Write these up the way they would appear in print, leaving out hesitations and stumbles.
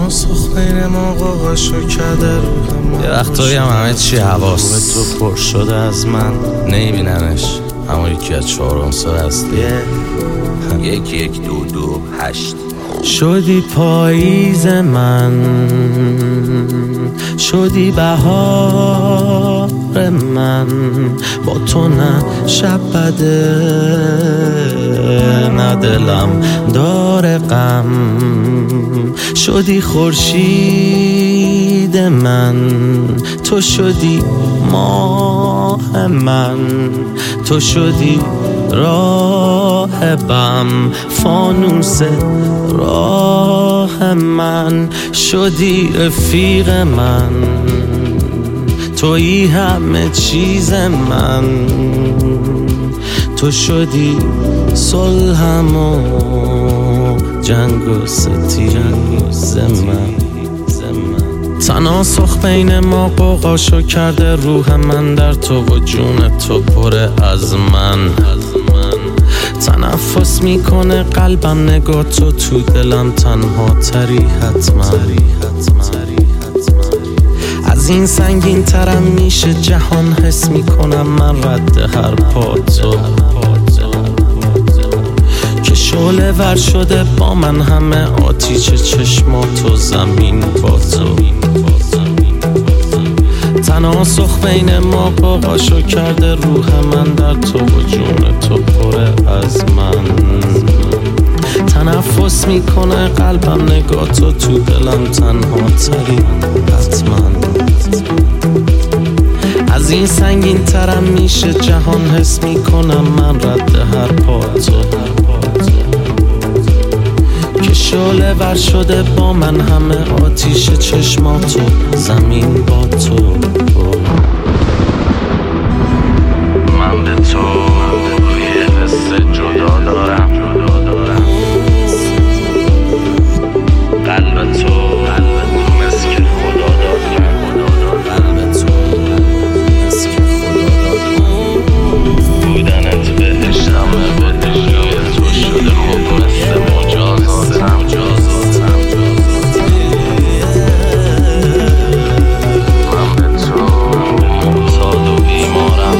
تناسخ بین ما قاقاشو کرده روح. یه وقتایی هم همه چی حواس تو پر شده از من، نمیبیننش اما یکی از 4 سال هست. 1 1 2 2 8 شدی پاییز من، شدی بهار من، با تو نه شب بده نه دلم داره غم. شدی خورشید من، تو شدی ماه من، تو شدی راهبم، فانوس راه من. شدی رفیق من، تویی همه چیز من، تو شدی صلحم و جنگ و ستیز من. تناسخ بین ما قوقاشو کرده روح من، در تو و جون تو پره از من. تنفس میکنه قلبم نگاه تو دلم تنها تری حتما. از این سنگین ترم میشه جهان، حس میکنم من رد هر پا تو. که شعله ور شده با من همه آتیش چشماتو، زمین با تو. تناسخ بین ما قاقاشو کرده روح من، در تو و جون تو پره از من. تنفس میکنه قلبم نگاه تو دلم تنها تری حتما. از این سنگین ترم میشه جهان، حس میکنم من رد هر پا تو. که شعله ور شده با من همه آتیش چشماتو، زمین با تو. من به تو یه حس جدا دارم، قلب تو مثل که خدا داد من، قلب تو مثل که خدا داد من. بودنت بهشتمه، به روی تو شده خوب مثل مجازاتم. من به تو معتاد و بیمارم.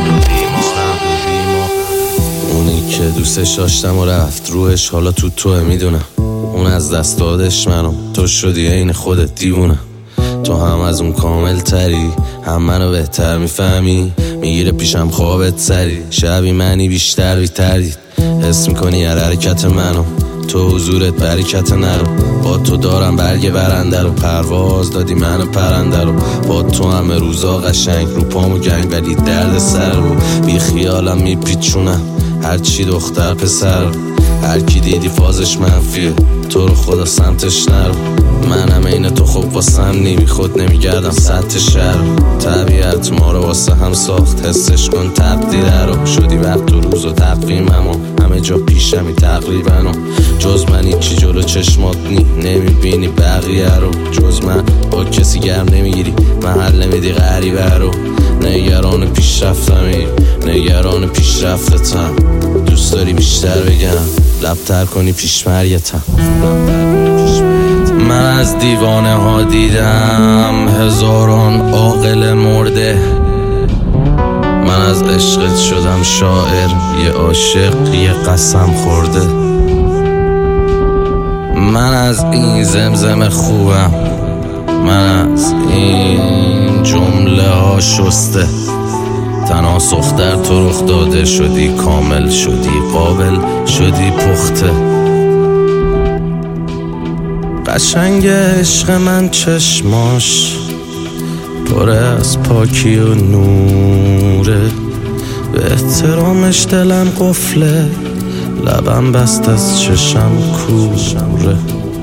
اونی که دوستش داشتم و رفت روحش حالا توه، میدونم اون از دست دادش منو، تو شدی عین خودت دیوونه. تو هم از اون کامل تری، هم منو بهتر میفهمی، میگیره پیشم خوابت سری. شبی منی بیشتر بیتردید، حس میکنی هر حرکت منو، تو حضورت برکت نرو. با تو دارم برگ برنده رو، پرواز دادی منو پرنده رو. با تو همه روزا قشنگ، رو پامو گنگ ولی درد سر رو. بی خیالم میپیچونم هرچی دختر پسر، هر کی دیدی فازش منفیه، تو رو خدا سمتش نرو. منم این تو خوب واسم نی خود نمیگردم سطح شهر. طبیعت ما رو واسه هم ساخت، حسش کن تقدیره رو. شدی وقت و روز و تقویمم و همه جا پیشمی تقریبا، و جز من هیچی جلو چشمات نمیبینی بقیه رو. جز من با کسی گرم نمیگیری، محل نمیدی غریبه رو. نگران پیشرفتمی، نگران پیشرفتتم. دوست داری بیشتر بگم، لبتر کنی پیشمریتم. من از دیوانه ها دیدم هزاران عاقل مرده. من از عشقت شدم شاعر، یه عاشق یه قسم خورده. من از این زمزم خوبم، من از این جمله ها شسته. تناسخ در تو رخ داده، شدی کامل، شدی قابل، شدی پخته. قشنگ عشق من چشماش پر از پاکی و نوره، به احترامش دلم قفله، لبم بست از چشم کوره.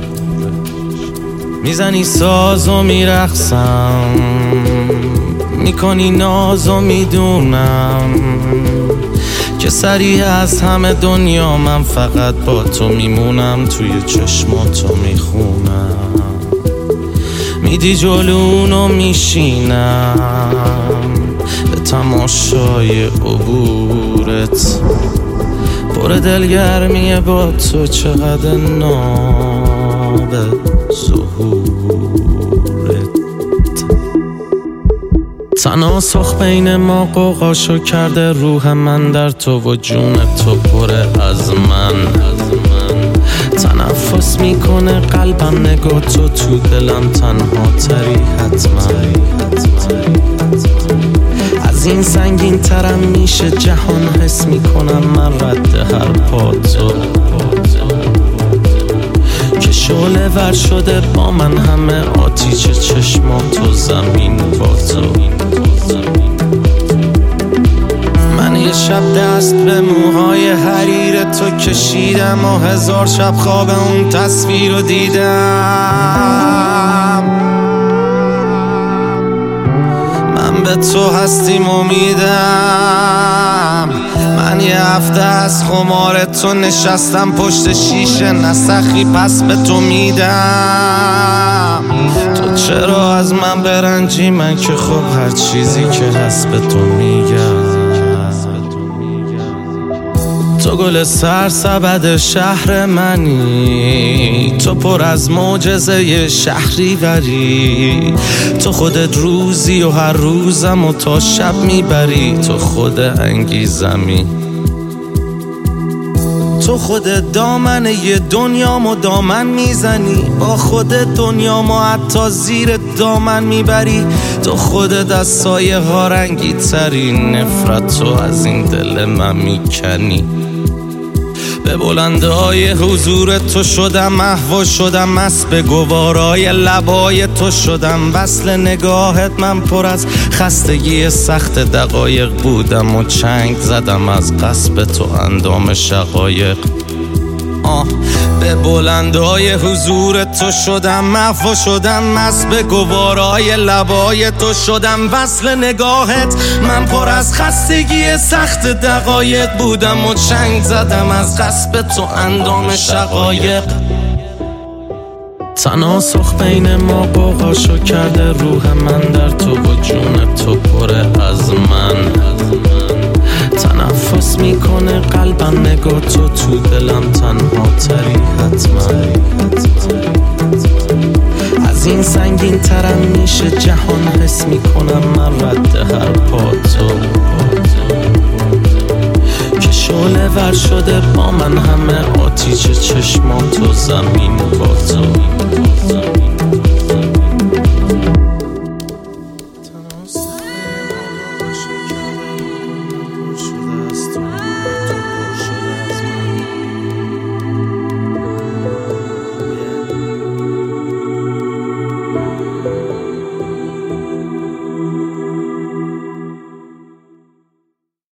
میزنی ساز و میرقصم، میکنی ناز و میدونم که سریع از همه دنیا من فقط با تو میمونم. توی چشماتو میخونم، میدی جلونو میشینم به تماشای عبورت. پر دلگرمیه با تو چقدر ناز تناب ظهورت. تناسخ بین ما قوقاشو کرده، روح من در تو و جون تو پره از من. تنفس میکنه قلبم نگاه تو دلم تنها تری حتما. از این سنگین ترم میشه جهان، حس میکنم من رد هر پا تو که شعله ور شده با من همه آتیش چشمات و زمین با تو. من یه شب دست به موهای حریر تو کشیدم و 1000 شب خواب اون تصویر رو دیدم. من به تو هستیم امیدم. من یه هفته از خمار تو نشستم پشت شیشه، نسخی پس به تو میدم. تو چرا از من برنجی؟ من که خب هر چیزی که هست به تو میگم. تو گل سرسبد شهر منی، تو پر از معجزه شهری وری. تو خودت روزی و هر روزم و تا شب میبری. تو خود انگیزمی، تو خودت دامن یه دنیامو دامن میزنی. با خودت دنیامو حتی زیر دامن میبری. تو خودت از سایه ها رنگی تری، نفرت تو از این دل من میکنی. به بلندهای حضور تو شدم محو شدم، مست به گوارای لبای تو شدم. وصل نگاهت من پر از خستگی سخت دقایق بودم و چنگ زدم از قصب تو اندام شقایق. به بلندهای حضور تو شدم محو شدم، مست به گوارای لبای تو شدم. وصل نگاهت من پر از خستگی سخت دقایق بودم و چنگ زدم از قصب تو اندام شقایق. تناسخ بین ما قوقاشو کرده، روح من در تو و جون تو پره از من. تنفس میکنه قلبم نگاه تو دلم تنها تری حتما. از این سنگین ترم میشه جهان، حس میکنم من رد هر پا تو که شعله ور شده با من همه آتیش چشمات و زمین با تو.